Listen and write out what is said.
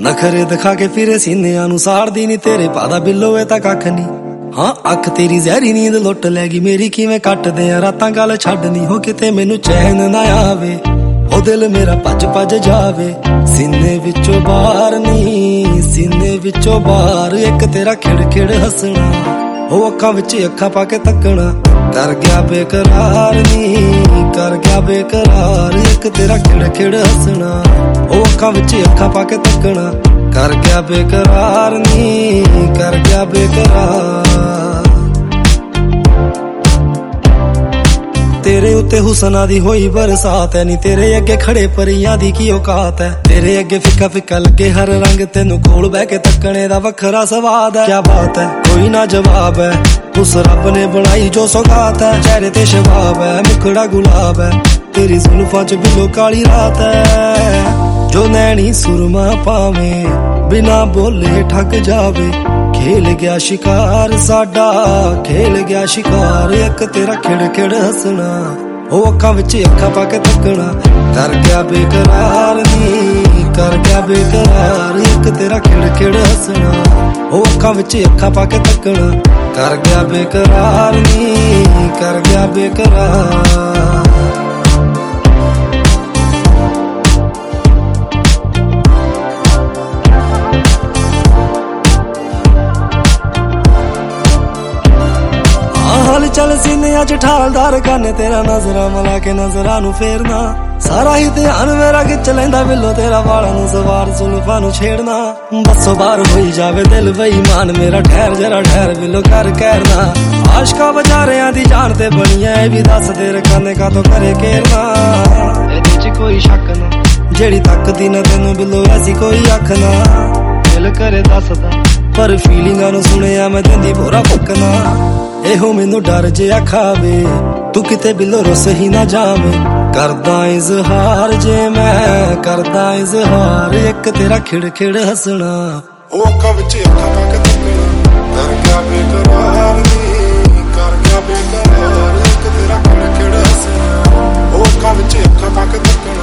नखरे दिखा के फिरे सीनिया नू साड़दी नी तेरे पादा बिल्लो ए तां कख नी। हाँ अख तेरी जहरी नींद लुट लैगी मेरी किवें कटदे आ रातां गल छड्डनी हो किते मैनू चैन ना आवे ओ दिल मेरा भज भज जावे। सीने विचों बाहर नी सीने विचों बाहर एक तेरा खिड़ खिड़ हसना ओ अखां विच अखां पा के तकना कर गया बेकरार नी कर गया बेकरार एक तेरा खिड़ खिड़ हसना ओ अखां विच अखां पा के तकना कर गया बेकरार नी कर गया बेकरार। तेरे उत्ते हुसना दी होई बरसात है नी तेरे अगे खड़े परियां दी की औकात है। तेरे अगे फिक्का फिक्का लगे हर रंग तेनू कोल बह के तकने दा वखरा स्वाद है। क्या बात है कोई ना जवाब है उस रब ने बनाई जो सौगात है। चेहरे ते शबाब है मुखड़ा गुलाब है तेरी जुल्फां च बिलो काली रात है। जो नैनी सुरमा पावे बिना बोले ठग जावे खेल गया शिकार साडा खेल गया शिकार एक तेरा खिड़ खिड़ हसना ओ अखां विच अखां पा के तकना कर गया बेकरार नी कर गया बेकरार एक तेरा खिड़ खिड़ हसना ओ अखां विच अखां पा के तकना कर गया बेकरार नी कर गया बेकरार। चल सीने अच ठालदार गाने तेरा नजरा मला के नजरा नू फेरना सारा ही ध्यान मेरा खिच लैंदा बिल्लो तेरा वाला नू सवार जुल्फां नू छेड़ना। बसो बार होई जावे दिल बेईमान मेरा ठहर जरा ठहर बिल्लो कर कहरना आशका बचारियां दी जान ते बनी है भी दस तेरे कन्ने का तो करे केरना। एदे च कोई शक ना जेड़ी तकदी ना तेनू बिल्लो ऐसी कोई अख ना दिल करे दसदा पर फीलिंगां नू सुनिया मैं दिंदी बोरा फकना। एहो मैनू डर जिहा खावे तू किते बिल्लो रुस ही ना जावे करदा इजहार जे मैं करदा इजहार एक तेरा खिड़ खिड़ हसना ओ अखां विच अखां पा के तकना कर गया बेकरार नी कर गया बेकरार एक तेरा खिड़ खिड़ हसना ओ अखां विच अखां पा के तकना